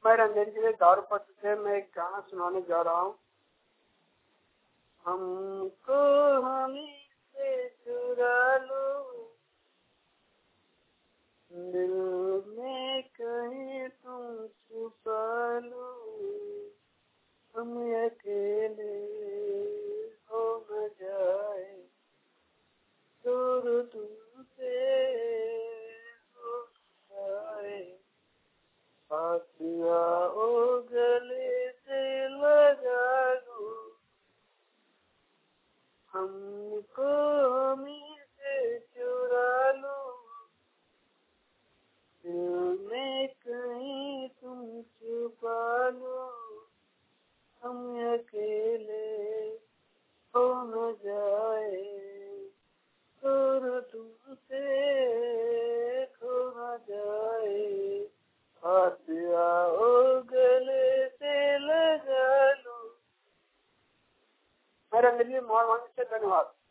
मैं रंजन जी के दौर पर से मैं एक गाना सुनाने जा रहा हूँ। हमको हमी से चुरा लो, दिल में कहीं तुम छुपा लो, हम अकेले हो न जाए, दूर तुमसे हो जाए, पास आओ गले से लगा लो, हमको हमी से चुरा लो, दिल में कहीं तुम छुपा लो, हम अकेले हो न जाए, दूर तुमसे खो न जाए, पास आओ गले से लगा लो। मेरा दिल मोहन से धन्यवाद।